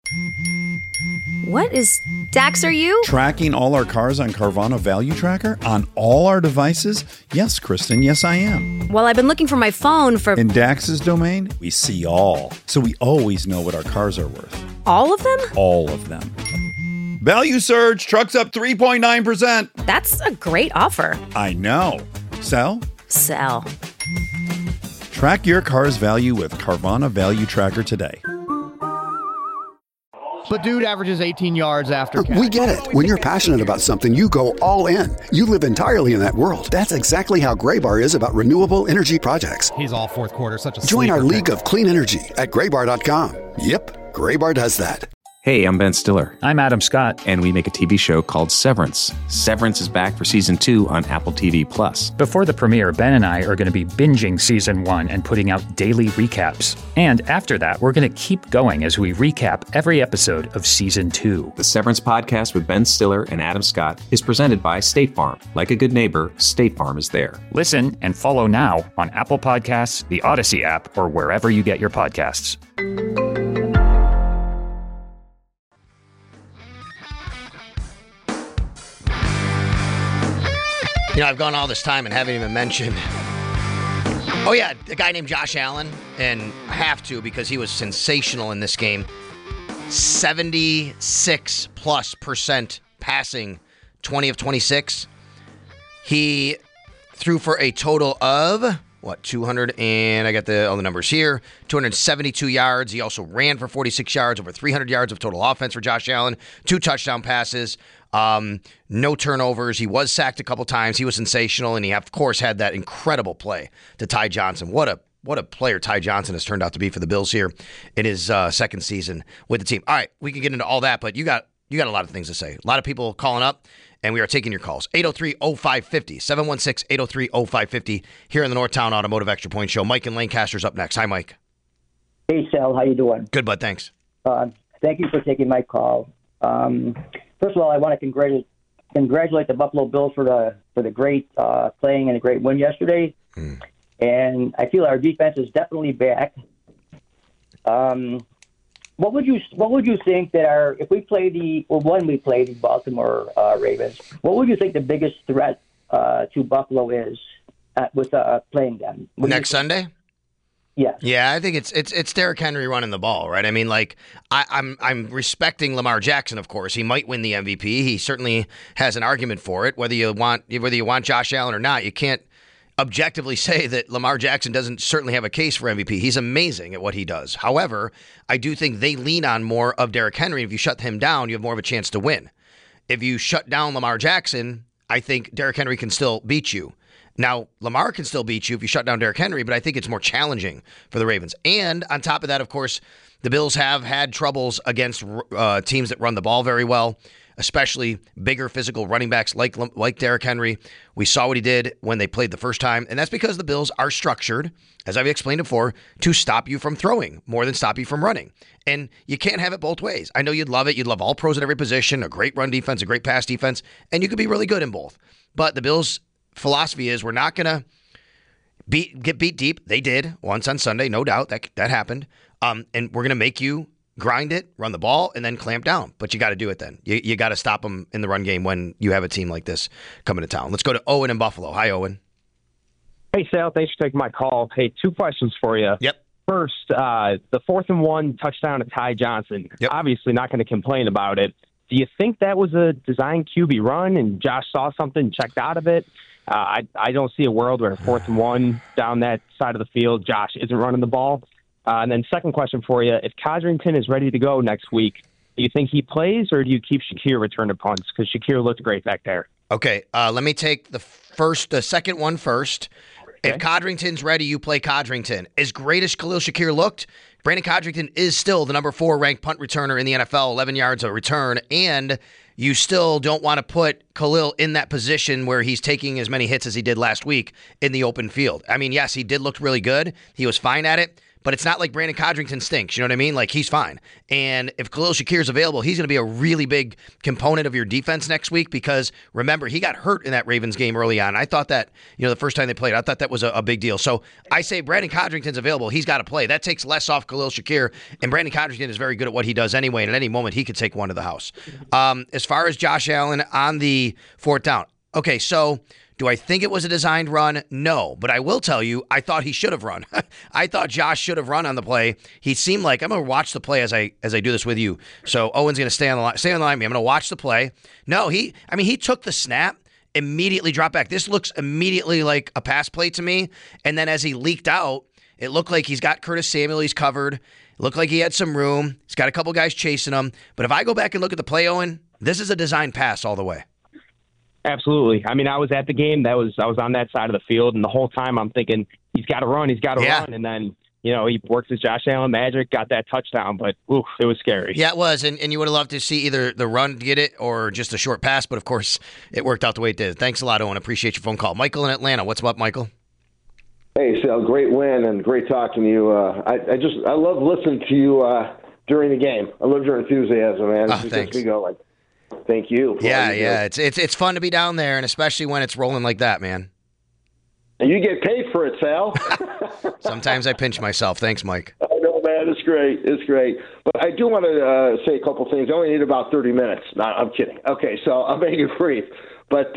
What is... Dax, are you? Tracking all our cars on Carvana Value Tracker on all our devices? Yes, Kristen, yes I am. Well, I've been looking for my phone for... In Dax's domain, we see all. So we always know what our cars are worth. All of them? All of them. Value surge, trucks up 3.9%. That's a great offer. I know. Sell? Sell. Track your car's value with Carvana Value Tracker today. But dude averages 18 yards after catch. We get it. When you're passionate about something, you go all in. You live entirely in that world. That's exactly how Graybar is about renewable energy projects. He's all fourth quarter, such a Join our sleeper league pick. of clean energy at graybar.com. Yep, Graybar does that. Hey, I'm Ben Stiller. I'm Adam Scott. And we make a TV show called Severance. Severance is back for season 2 on Apple TV+. Before the premiere, Ben and I are going to be binging season 1 and putting out daily recaps. And after that, we're going to keep going as we recap every episode of season 2. The Severance podcast with Ben Stiller and Adam Scott is presented by State Farm. Like a good neighbor, State Farm is there. Listen and follow now on Apple Podcasts, the Odyssey app, or wherever you get your podcasts. You know, I've gone all this time and haven't even mentioned... Oh, yeah, a guy named Josh Allen. And I have to because he was sensational in this game. 76+% passing, 20 of 26. He threw for a total of, 200 and I got all the numbers here. 272 yards. He also ran for 46 yards, over 300 yards of total offense for Josh Allen. 2 touchdown passes. No turnovers. He was sacked a couple times. He was sensational, and he, of course, had that incredible play to Ty Johnson. What a player Ty Johnson has turned out to be for the Bills here in his second season with the team. All right, we can get into all that, but you got a lot of things to say. A lot of people calling up, and we are taking your calls. 803-0550, 716-803-0550 here in the Northtown Automotive Extra Point Show. Mike in Lancaster's up next. Hi, Mike. Hey, Sal. How you doing? Good, bud. Thanks. Thank you for taking my call. First of all, I want to congratulate the Buffalo Bills for the great playing and a great win yesterday. And I feel our defense is definitely back. What would you think that when we play the Baltimore Ravens, what would you think the biggest threat to Buffalo is with playing them next Sunday? Yeah. Yeah, I think it's Derrick Henry running the ball, right? I mean, like I'm respecting Lamar Jackson, of course. He might win the MVP. He certainly has an argument for it. Whether you want Josh Allen or not, you can't objectively say that Lamar Jackson doesn't certainly have a case for MVP. He's amazing at what he does. However, I do think they lean on more of Derrick Henry. If you shut him down, you have more of a chance to win. If you shut down Lamar Jackson, I think Derrick Henry can still beat you. Now, Lamar can still beat you if you shut down Derrick Henry, but I think it's more challenging for the Ravens. And on top of that, of course, the Bills have had troubles against teams that run the ball very well, especially bigger physical running backs like Derrick Henry. We saw what he did when they played the first time, and that's because the Bills are structured, as I've explained before, to stop you from throwing more than stop you from running. And you can't have it both ways. I know you'd love it. You'd love all pros at every position, a great run defense, a great pass defense, and you could be really good in both. But the Bills' philosophy is we're not going to get beat deep. They did once on Sunday, no doubt. That happened. And we're going to make you grind it, run the ball, and then clamp down. But you got to do it then. You got to stop them in the run game when you have a team like this coming to town. Let's go to Owen in Buffalo. Hi, Owen. Hey, Sal. Thanks for taking my call. Hey, 2 questions for you. Yep. First, the 4th and 1 touchdown to Ty Johnson. Yep. Obviously not going to complain about it. Do you think that was a design QB run and Josh saw something and checked out of it? I don't see a world where 4th and 1 down that side of the field, Josh isn't running the ball. And then second question for you, if Codrington is ready to go next week, do you think he plays or do you keep Shakir returning punts? Because Shakir looked great back there. Okay, let me take the second one first. Okay. If Codrington's ready, you play Codrington. As great as Khalil Shakir looked, Brandon Codrington is still the number 4 ranked punt returner in the NFL, 11 yards a return, and you still don't want to put Khalil in that position where he's taking as many hits as he did last week in the open field. I mean, yes, he did look really good. He was fine at it, but it's not like Brandon Codrington stinks. You know what I mean? Like, he's fine. And if Khalil Shakir is available, he's going to be a really big component of your defense next week because, remember, he got hurt in that Ravens game early on. I thought that, the first time they played, I thought that was a big deal. So I say Brandon Codrington's available. He's got to play. That takes less off Khalil Shakir, and Brandon Codrington is very good at what he does anyway, and at any moment he could take one to the house. As far as Josh Allen on the fourth down, okay, so do I think it was a designed run? No, but I will tell you, I thought he should have run. I thought Josh should have run on the play. He seemed like, I'm going to watch the play as I do this with you. So Owen's going to stay on the line with me. I'm going to watch the play. No, he took the snap, immediately dropped back. This looks immediately like a pass play to me. And then as he leaked out, it looked like he's got Curtis Samuel. He's covered. It looked like he had some room. He's got a couple guys chasing him. But if I go back and look at the play, Owen, this is a designed pass all the way. Absolutely. I mean, I was at the game. I was on that side of the field, and the whole time I'm thinking, he's got to run. And then, he works his Josh Allen magic, got that touchdown, but it was scary. Yeah, it was, and you would have loved to see either the run get it or just a short pass, but of course, it worked out the way it did. Thanks a lot, Owen. Appreciate your phone call. Michael in Atlanta. What's up, Michael? Hey, Sal, great win and great talking to you. I love listening to you during the game. I love your enthusiasm, man. Thanks. We go like, thank you. Yeah. It's fun to be down there, and especially when it's rolling like that, man. And you get paid for it, Sal. Sometimes I pinch myself. Thanks, Mike. I know, man. It's great. But I do want to say a couple things. I only need about 30 minutes. No, I'm kidding. Okay, so I'll make it brief. But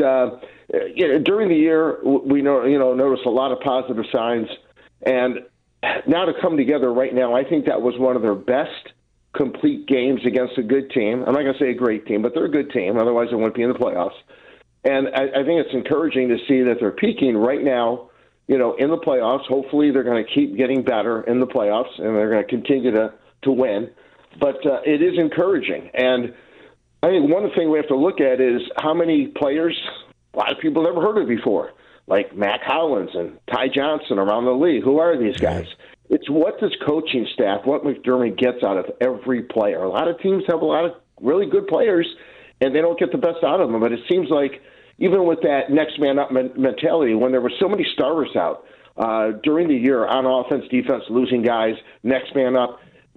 during the year, we noticed a lot of positive signs, and now to come together right now, I think that was one of their best complete games against a good team. I'm not going to say a great team, but they're a good team. Otherwise, they wouldn't be in the playoffs. And I think it's encouraging to see that they're peaking right now, in the playoffs. Hopefully, they're going to keep getting better in the playoffs, and they're going to continue to win. But it is encouraging. And I think one thing we have to look at is how many players a lot of people never heard of before, like Mack Hollins and Ty Johnson around the league. Who are these guys? It's what this coaching staff, what McDermott gets out of every player. A lot of teams have a lot of really good players, and they don't get the best out of them. But it seems like even with that next man up mentality, when there were so many starters out during the year on offense, defense, losing guys, next man up,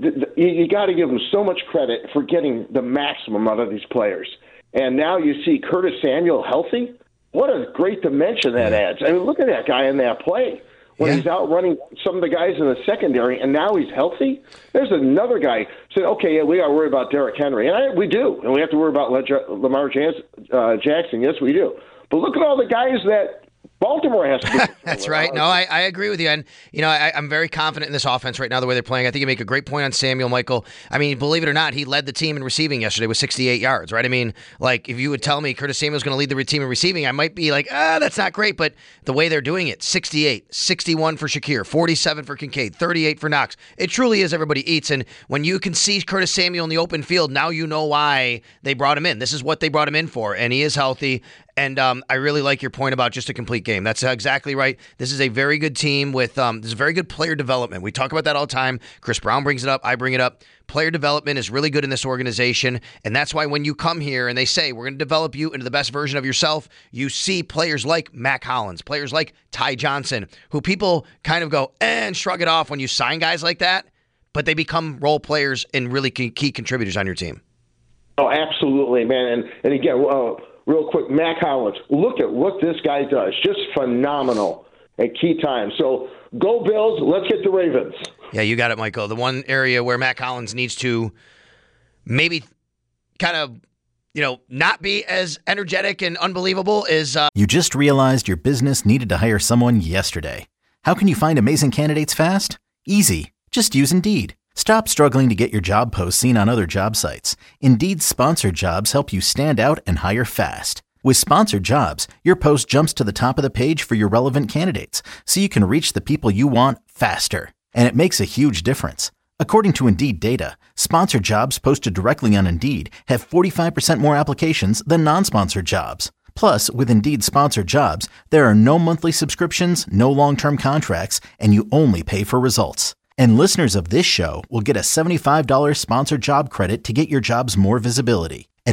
you got to give them so much credit for getting the maximum out of these players. And now you see Curtis Samuel healthy. What a great dimension that adds. I mean, look at that guy in that play. When he's out running some of the guys in the secondary, and now he's healthy. There's another guy said, okay, we got to worry about Derrick Henry. And we do. And we have to worry about Lamar Jackson. Yes, we do. But look at all the guys that Baltimore has to do. That's right. No, I agree with you. And, I'm very confident in this offense right now, the way they're playing. I think you make a great point on Samuel, Michael. I mean, believe it or not, he led the team in receiving yesterday with 68 yards, right? I mean, like, if you would tell me Curtis Samuel's going to lead the team in receiving, I might be like, that's not great. But the way they're doing it, 68, 61 for Shakir, 47 for Kincaid, 38 for Knox. It truly is everybody eats. And when you can see Curtis Samuel in the open field, now you know why they brought him in. This is what they brought him in for. And he is healthy. And I really like your point about just a complete game. That's exactly right. This is a very good team with this is very good player development. We talk about that all the time. Chris Brown brings it up. I bring it up. Player development is really good in this organization. And that's why when you come here and they say, we're going to develop you into the best version of yourself, you see players like Mack Hollins, players like Ty Johnson, who people kind of go and shrug it off when you sign guys like that, but they become role players and really key contributors on your team. Oh, absolutely, man. And again, real quick, Mack Hollins, look at what this guy does. Just phenomenal at key times. So go Bills, let's get the Ravens. Yeah, you got it, Michael. The one area where Mack Hollins needs to maybe kind of, not be as energetic and unbelievable is... You just realized your business needed to hire someone yesterday. How can you find amazing candidates fast? Easy. Just use Indeed. Stop struggling to get your job posts seen on other job sites. Indeed's sponsored jobs help you stand out and hire fast. With sponsored jobs, your post jumps to the top of the page for your relevant candidates, so you can reach the people you want faster. And it makes a huge difference. According to Indeed data, sponsored jobs posted directly on Indeed have 45% more applications than non-sponsored jobs. Plus, with Indeed sponsored jobs, there are no monthly subscriptions, no long-term contracts, and you only pay for results. And listeners of this show will get a $75 sponsored job credit to get your jobs more visibility at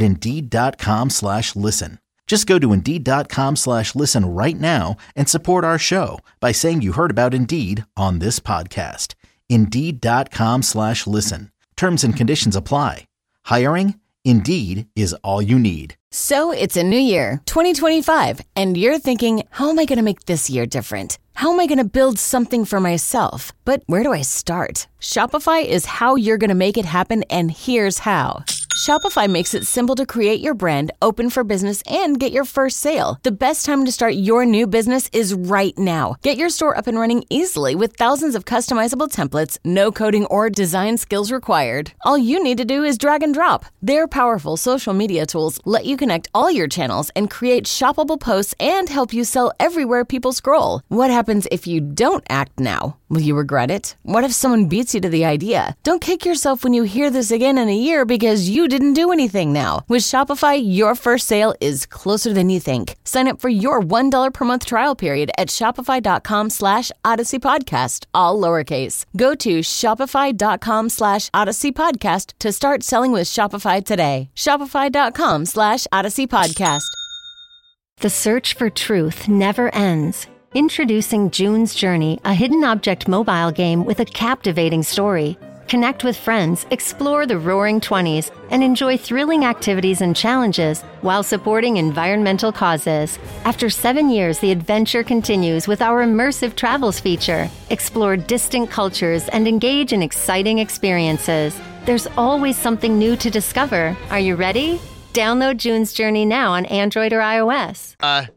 Indeed.com/listen. Just go to Indeed.com/listen right now and support our show by saying you heard about Indeed on this podcast. Indeed.com/listen. Terms and conditions apply. Hiring? Indeed is all you need. So it's a new year, 2025, and you're thinking, how am I going to make this year different? How am I going to build something for myself? But where do I start? Shopify is how you're going to make it happen, and here's how. Shopify makes it simple to create your brand, open for business, and get your first sale. The best time to start your new business is right now. Get your store up and running easily with thousands of customizable templates, no coding or design skills required. All you need to do is drag and drop. Their powerful social media tools let you connect all your channels and create shoppable posts and help you sell everywhere people scroll. What happens if you don't act now? Will you regret it? What if someone beats you to the idea? Don't kick yourself when you hear this again in a year because you didn't do anything now. With Shopify, your first sale is closer than you think. Sign up for your $1 per month trial period at shopify.com/Odyssey Podcast, all lowercase. Go to shopify.com/Odyssey Podcast to start selling with Shopify today. Shopify.com/Odyssey Podcast. The search for truth never ends. Introducing June's Journey, a hidden object mobile game with a captivating story. Connect with friends, explore the Roaring 20s, and enjoy thrilling activities and challenges while supporting environmental causes. After 7 years, the adventure continues with our immersive travels feature. Explore distant cultures and engage in exciting experiences. There's always something new to discover. Are you ready? Download June's Journey now on Android or iOS.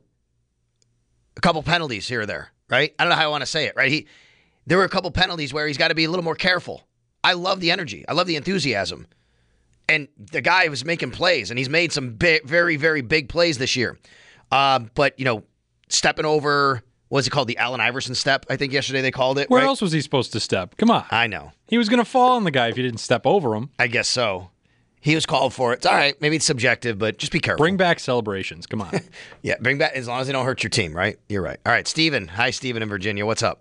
A couple penalties here or there, right? I don't know how I want to say it, right? There were a couple penalties where he's got to be a little more careful. I love the energy. I love the enthusiasm. And the guy was making plays, and he's made some very, very big plays this year. But, stepping over, what's it called? The Allen Iverson step, I think yesterday they called it. Where right? else was he supposed to step? Come on. I know. He was going to fall on the guy if you didn't step over him. I guess so. He was called for it. It's all right. Maybe it's subjective, but just be careful. Bring back celebrations. Come on. Yeah, bring back, as long as they don't hurt your team, right? You're right. All right, Steven. Hi, Steven in Virginia. What's up?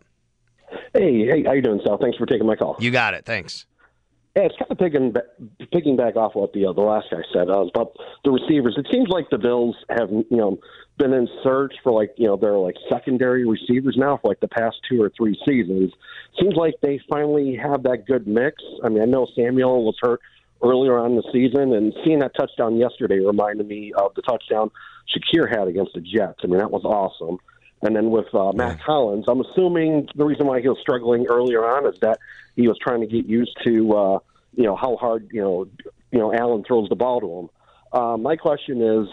Hey, how you doing, Sal? Thanks for taking my call. You got it. Thanks. Yeah, it's kind of picking back off what the last guy said about the receivers. It seems like the Bills have, been in search for their secondary receivers now for the past 2 or 3 seasons. Seems like they finally have that good mix. I mean, I know Samuel was hurt earlier on in the season, and seeing that touchdown yesterday reminded me of the touchdown Shakir had against the Jets. I mean, that was awesome. And then with Matt Collins, I'm assuming the reason why he was struggling earlier on is that he was trying to get used to, how hard, Allen throws the ball to him. My question is,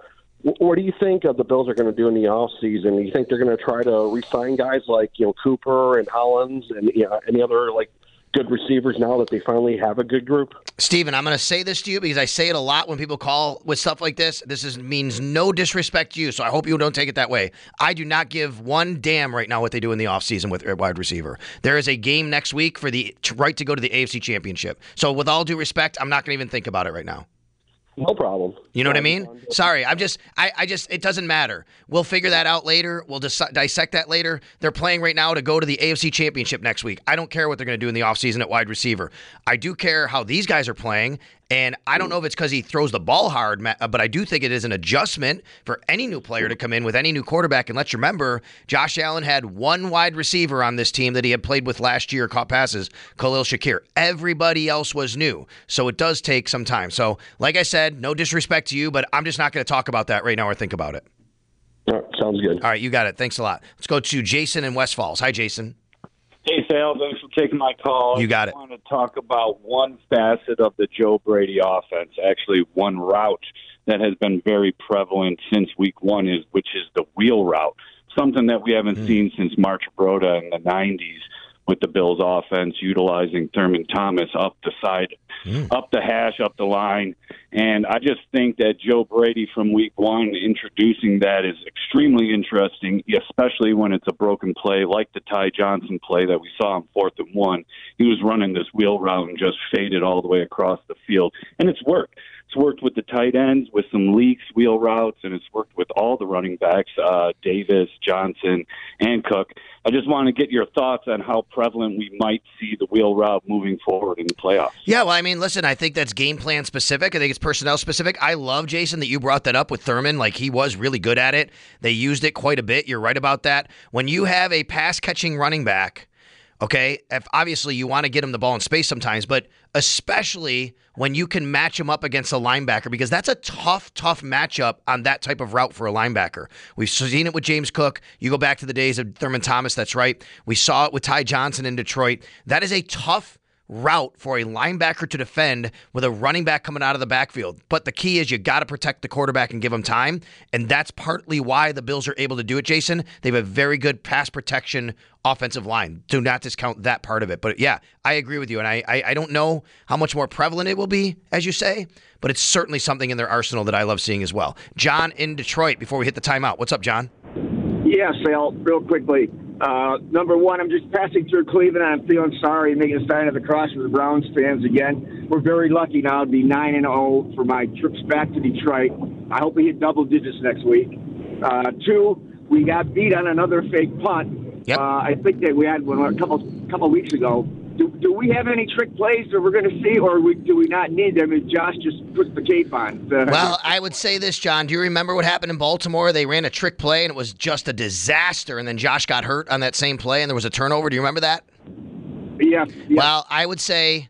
what do you think the Bills are going to do in the offseason? Do you think they're going to try to re-sign guys like, Cooper and Hollins and any other, good receivers now that they finally have a good group? Steven, I'm going to say this to you because I say it a lot when people call with stuff like this. Means no disrespect to you, so I hope you don't take it that way. I do not give one damn right now what they do in the offseason with wide receiver. There is a game next week for the right to go to the AFC Championship. So with all due respect, I'm not going to even think about it right now. No problem. You know what I mean? Sorry, I just, it doesn't matter. We'll figure that out later. We'll dissect that later. They're playing right now to go to the AFC Championship next week. I don't care what they're going to do in the offseason at wide receiver. I do care how these guys are playing, and I don't know if it's because he throws the ball hard, but I do think it is an adjustment for any new player to come in with any new quarterback. And let's remember, Josh Allen had one wide receiver on this team that he had played with last year, caught passes, Khalil Shakir. Everybody else was new, so it does take some time. So, like I said, no disrespect to you, but I'm just not going to talk about that right now or think about it. All right, sounds good. All right, you got it. Thanks a lot. Let's go to Jason in West Falls. Hi, Jason. Hey, Sal. Thanks for taking my call. You got it. I want to talk about one facet of the Joe Brady offense, actually one route that has been very prevalent since week one, which is the wheel route, something that we haven't seen since March Broda in the 90s with the Bills offense, utilizing Thurman Thomas up the side, up the hash, up the line. And I just think that Joe Brady from week one introducing that is extremely interesting, especially when it's a broken play like the Ty Johnson play that we saw on 4th and 1. He was running this wheel route and just faded all the way across the field. And it's worked. It's worked with the tight ends with some leaks, wheel routes, and it's worked with all the running backs, Davis, Johnson, and Cook. I just want to get your thoughts on how prevalent we might see the wheel route moving forward in the playoffs. Yeah, well, I mean, listen, I think that's game plan specific. I think it's personnel specific. I love, Jason, that you brought that up with Thurman. Like, he was really good at it. They used it quite a bit. You're right about that. When you have a pass-catching running back Okay, if obviously you want to get him the ball in space sometimes, but especially when you can match him up against a linebacker, because that's a tough matchup on that type of route for a linebacker. We've seen it with James Cook. You go back to the days of Thurman Thomas, that's right. We saw it with Ty Johnson in Detroit. That is a tough route for a linebacker to defend with a running back coming out of the backfield. But the key is you got to protect the quarterback and give him time, and that's partly why the Bills are able to do it, Jason. They have a very good pass protection offensive line. Do not discount that part of it. But yeah, I agree with you, and I don't know how much more prevalent it will be, as you say, but it's certainly something in their arsenal that I love seeing as well. John in Detroit, before we hit the timeout. What's up, John? Yeah, Sal, real quickly. Number one, I'm just passing through Cleveland, and I'm feeling sorry making a sign of the cross for the Browns fans again. We're very lucky now to be 9-0 for my trips back to Detroit. I hope we hit double digits next week. Two, we got beat on another fake punt. Yep. I think that we had one a couple weeks ago. Do we have any trick plays that we're going to see, or do we not need them if Josh just puts the cape on? Well, I would say this, John. Do you remember what happened in Baltimore? They ran a trick play, and it was just a disaster, and then Josh got hurt on that same play, and there was a turnover. Do you remember that? Yeah. Well, I would say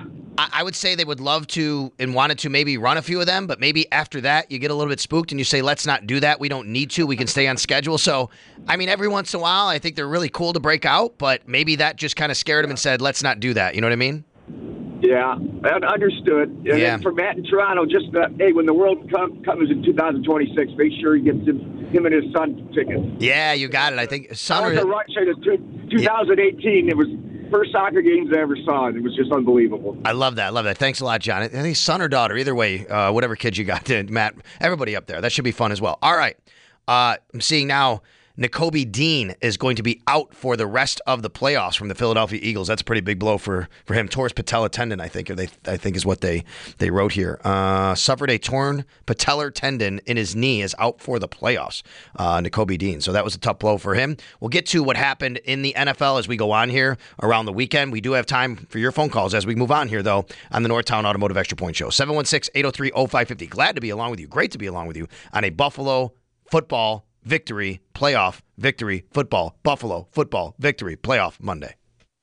they would love to and wanted to maybe run a few of them, but maybe after that you get a little bit spooked and you say, let's not do that. We don't need to. We can stay on schedule. So, I mean, every once in a while, I think they're really cool to break out, but maybe that just kind of scared him and said, let's not do that. You know what I mean? Yeah, understood. And yeah. then for Matt in Toronto, just hey, when the World Cup comes in 2026, make sure he gets him and his son tickets. Yeah, you got it. I think son. I was a right side of 2018. It was first soccer games I ever saw, and it was just unbelievable. I love that. Thanks a lot, John. I think son or daughter, either way, whatever kids you got, Matt, everybody up there. That should be fun as well. All right. I'm seeing now Nakobe Dean is going to be out for the rest of the playoffs from the Philadelphia Eagles. That's a pretty big blow for him. Tore his patellar tendon, I think, is what they wrote here. Suffered a torn patellar tendon in his knee, is out for the playoffs. Nakobe Dean. So that was a tough blow for him. We'll get to what happened in the NFL as we go on here around the weekend. We do have time for your phone calls as we move on here, though, on the Northtown Automotive Extra Point Show. 716-803-0550. Glad to be along with you. Great to be along with you on a Buffalo football victory, playoff victory, football, Buffalo football victory, playoff Monday.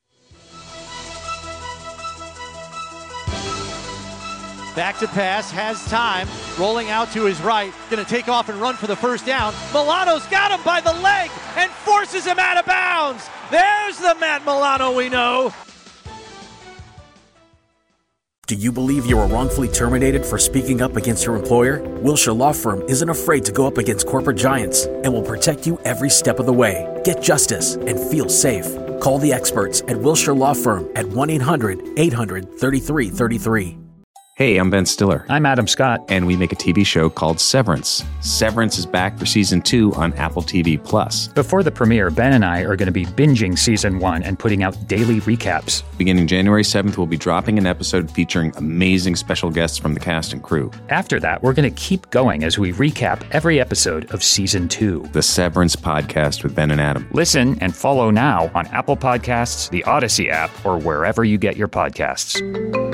Back to pass, has time, rolling out to his right, going to take off and run for the first down. Milano's got him by the leg and forces him out of bounds. There's the Matt Milano we know. Do you believe you were wrongfully terminated for speaking up against your employer? Wilshire Law Firm isn't afraid to go up against corporate giants and will protect you every step of the way. Get justice and feel safe. Call the experts at Wilshire Law Firm at 1-800-800-3333. Hey, I'm Ben Stiller. I'm Adam Scott. And we make a TV show called Severance. Severance is back for season 2 on Apple TV+. Before the premiere, Ben and I are going to be binging season 1 and putting out daily recaps. Beginning January 7th, we'll be dropping an episode featuring amazing special guests from the cast and crew. After that, we're going to keep going as we recap every episode of season 2. The Severance Podcast with Ben and Adam. Listen and follow now on Apple Podcasts, the Odyssey app, or wherever you get your podcasts.